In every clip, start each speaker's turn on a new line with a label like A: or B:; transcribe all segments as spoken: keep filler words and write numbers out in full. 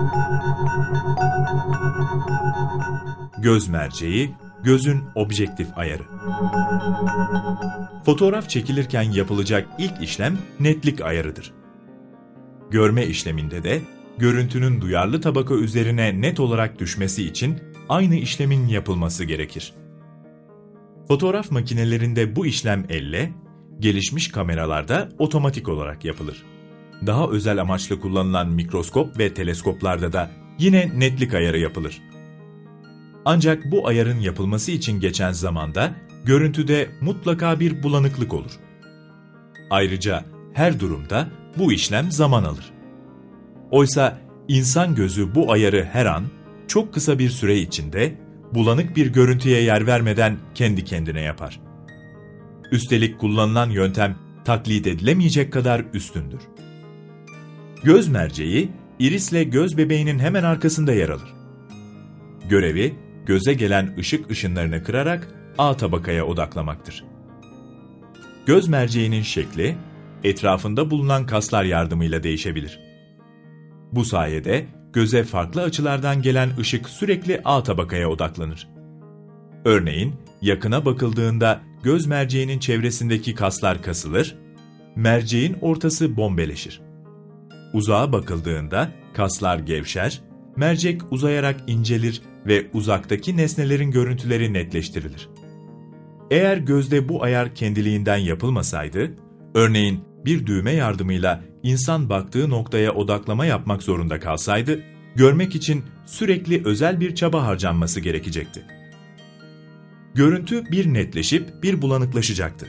A: Göz merceği, gözün objektif ayarı. Fotoğraf çekilirken yapılacak ilk işlem netlik ayarıdır. Görme işleminde de görüntünün duyarlı tabaka üzerine net olarak düşmesi için aynı işlemin yapılması gerekir. Fotoğraf makinelerinde bu işlem elle, gelişmiş kameralarda otomatik olarak yapılır. Daha özel amaçlı kullanılan mikroskop ve teleskoplarda da yine netlik ayarı yapılır. Ancak bu ayarın yapılması için geçen zamanda görüntüde mutlaka bir bulanıklık olur. Ayrıca her durumda bu işlem zaman alır. Oysa insan gözü bu ayarı her an, çok kısa bir süre içinde bulanık bir görüntüye yer vermeden kendi kendine yapar. Üstelik kullanılan yöntem taklit edilemeyecek kadar üstündür. Göz merceği, irisle göz bebeğinin hemen arkasında yer alır. Görevi, göze gelen ışık ışınlarını kırarak A tabakaya odaklamaktır. Göz merceğinin şekli, etrafında bulunan kaslar yardımıyla değişebilir. Bu sayede göze farklı açılardan gelen ışık sürekli A tabakaya odaklanır. Örneğin, yakına bakıldığında göz merceğinin çevresindeki kaslar kasılır, merceğin ortası bombeleşir. Uzağa bakıldığında kaslar gevşer, mercek uzayarak incelir ve uzaktaki nesnelerin görüntüleri netleştirilir. Eğer gözde bu ayar kendiliğinden yapılmasaydı, örneğin bir düğme yardımıyla insan baktığı noktaya odaklama yapmak zorunda kalsaydı, görmek için sürekli özel bir çaba harcanması gerekecekti. Görüntü bir netleşip bir bulanıklaşacaktı.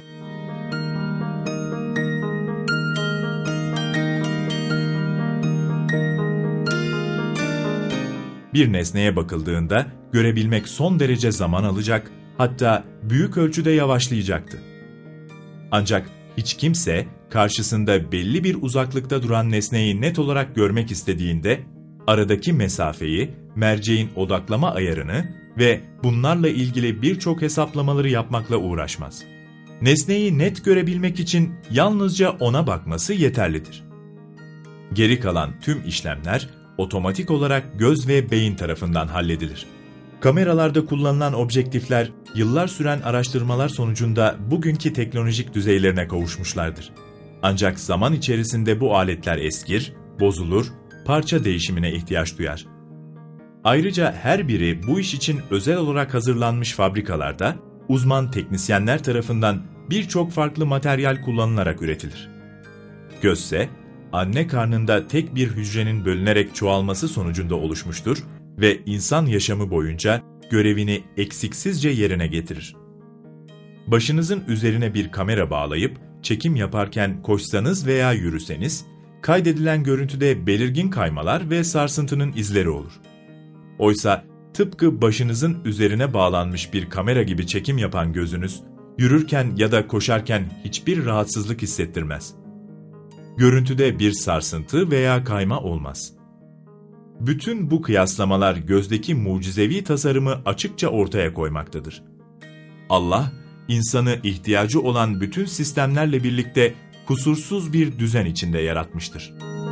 A: Bir nesneye bakıldığında görebilmek son derece zaman alacak, hatta büyük ölçüde yavaşlayacaktı. Ancak hiç kimse karşısında belli bir uzaklıkta duran nesneyi net olarak görmek istediğinde, aradaki mesafeyi, merceğin odaklama ayarını ve bunlarla ilgili birçok hesaplamaları yapmakla uğraşmaz. Nesneyi net görebilmek için yalnızca ona bakması yeterlidir. Geri kalan tüm işlemler otomatik olarak göz ve beyin tarafından halledilir. Kameralarda kullanılan objektifler, yıllar süren araştırmalar sonucunda bugünkü teknolojik düzeylerine kavuşmuşlardır. Ancak zaman içerisinde bu aletler eskir, bozulur, parça değişimine ihtiyaç duyar. Ayrıca her biri bu iş için özel olarak hazırlanmış fabrikalarda, uzman teknisyenler tarafından birçok farklı materyal kullanılarak üretilir. Gözse, anne karnında tek bir hücrenin bölünerek çoğalması sonucunda oluşmuştur ve insan yaşamı boyunca görevini eksiksizce yerine getirir. Başınızın üzerine bir kamera bağlayıp çekim yaparken koşsanız veya yürüseniz, kaydedilen görüntüde belirgin kaymalar ve sarsıntının izleri olur. Oysa tıpkı başınızın üzerine bağlanmış bir kamera gibi çekim yapan gözünüz, yürürken ya da koşarken hiçbir rahatsızlık hissettirmez. Görüntüde bir sarsıntı veya kayma olmaz. Bütün bu kıyaslamalar gözdeki mucizevi tasarımı açıkça ortaya koymaktadır. Allah, insanı ihtiyacı olan bütün sistemlerle birlikte kusursuz bir düzen içinde yaratmıştır.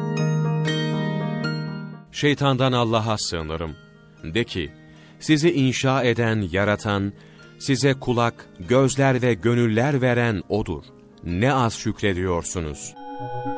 B: Şeytandan Allah'a sığınırım. De ki, sizi inşa eden, yaratan, size kulak, gözler ve gönüller veren O'dur. Ne az şükrediyorsunuz.